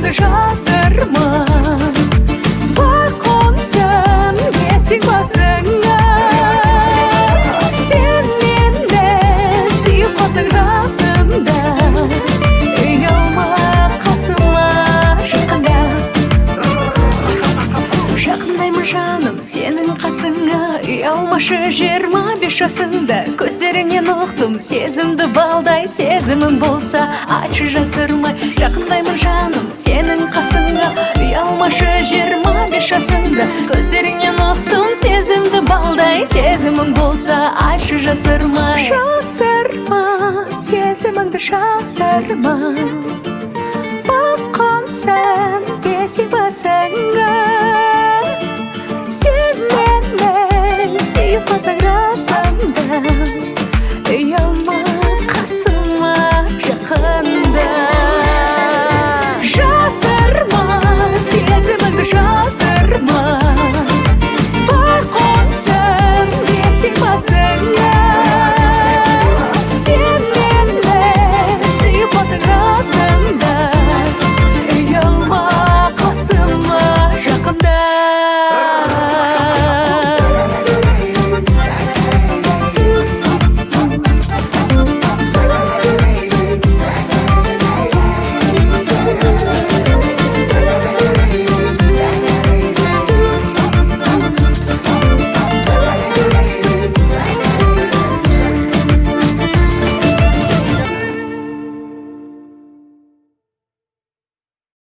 сезіміңді жасырма. Бақонсын есік басыңа. Сен мені сүйіп қалсаң расында, ұялма қасыма жақында. Жақындаймын жаным сенің қасыңа, ұялмашы 25 жасында. Көздеріңнен ұқтым сезімді балдай, сезімің болса айтшы жасырмай. Жақындаймын жаным сенің қасыңа, ұялмашы 25 жасында. Көздеріңнен ұқтым сезімді балдай, сезімің болса айтшы жасырмай. Жасырма, сезіміңді жасырма. Бақонсын есік басыңа. Сен мені сүйіп қалсаң расында,